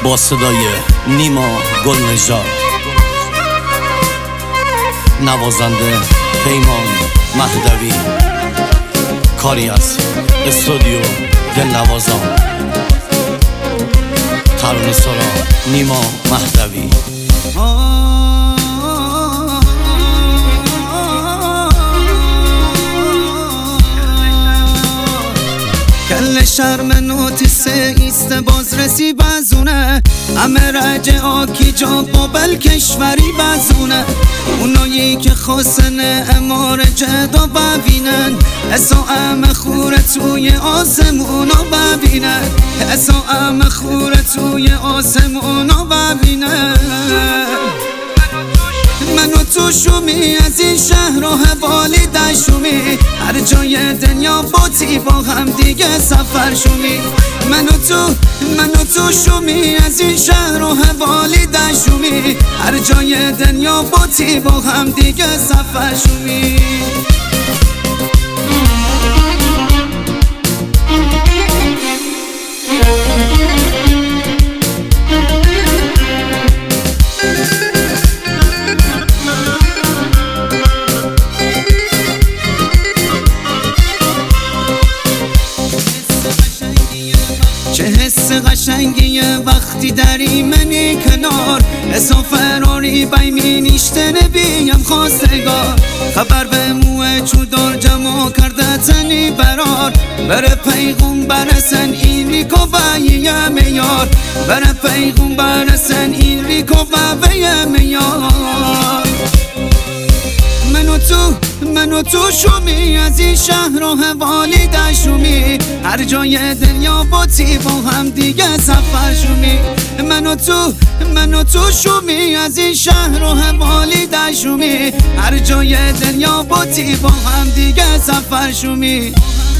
با صدای نیما گلنژاد، نوازنده پیمان مهدوی، کاری از استودیو دلنوازان، ترانه‌سرا نیما مهدوی. کل شرم نوتیسه ایست بازرسی بزونه، همه رجع آکی جا قابل کشوری بزونه. اونایی که خواستن امار جدا ببینن، اسا خوره توی آسمونا ببینن، اسا خوره توی آسمونا ببینن. من و تو شومی از این شهر و حوالی دشومی، هر جای دنیا باتی با هم دیگه سفر شومی. من و تو شومی از این شهر و حوالی دشومی، هر جای دنیا باتی با هم دیگه سفر شومی. چه حس قشنگیه وقتی داری منی کنار، حسا فراری بایمی نیشته نبیم خواستگار. خبر به موه چودار جمع کرده تنی برار، بره پیغم برسن این ریکو بایه میار، بره پیغم برسن این ریکو بایه میار. من و تو شومی از این شهر و حوالی دشومی، هر جای دنیا باتی با هم دیگه سفر شومی. من و تو شومی از این شهر و حوالی دشومی، هر جای دنیا باتی با هم دیگه سفر شومی.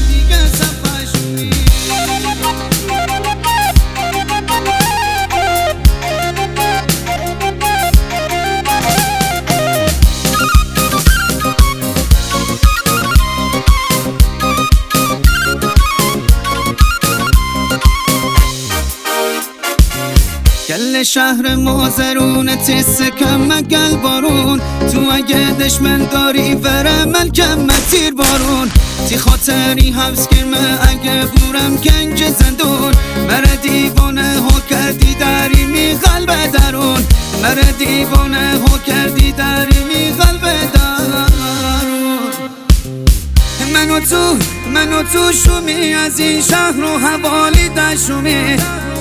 کل شهر مازرون تیس کم گل بارون، تو اگه دشمن داری وره من کم تیر بارون. تی خاطری حبس گرمه اگه بورم گنج زندون، مره دیوانه ها کردی داری می قلب درون، مره دیوانه ها کردی داری می قلب درون. من و تو شومی از این شهر و حوالی دشومی،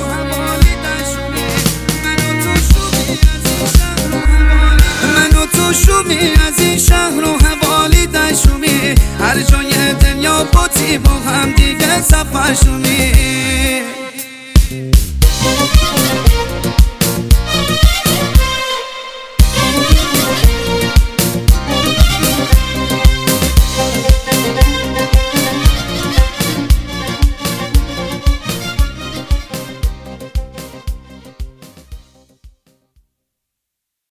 تو شومی از این شهر و حوالی دشومی، هر جای دنیا باتی با هم دیگه سفر شومی.